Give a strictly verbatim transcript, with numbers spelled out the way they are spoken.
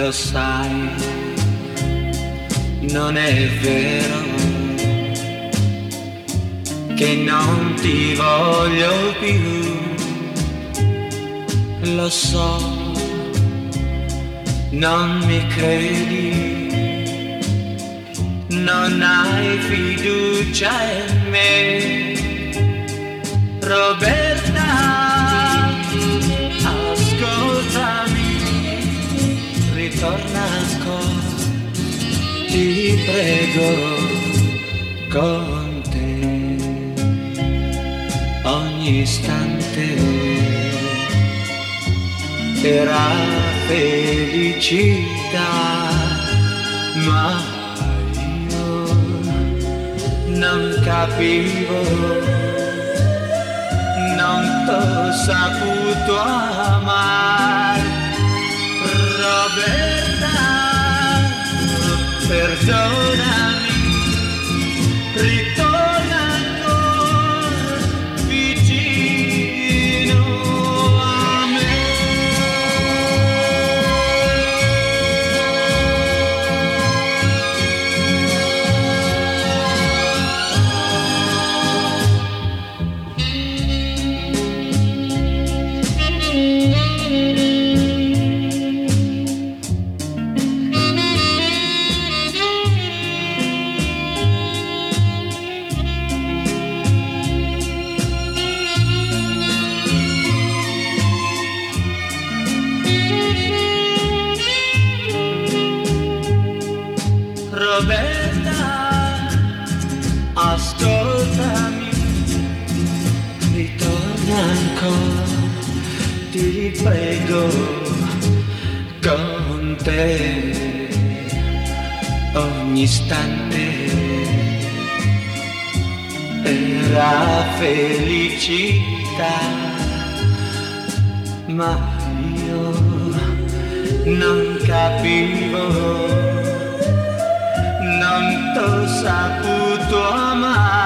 lo sai, non è vero che non ti voglio più, lo so, non mi credi, non hai fiducia in me, Roberta, ascoltami, ritorna ancora, ti prego, con te, ogni istante era felicità, ma io non capivo, non t'ho saputo amare, Roberta, perdonami, ritorna ancora vicino a me. Roberta, ascoltami, ritorna ancora, ti prego, con te, ogni istante era felicità, ma io non capivo, non t'ho saputo amare.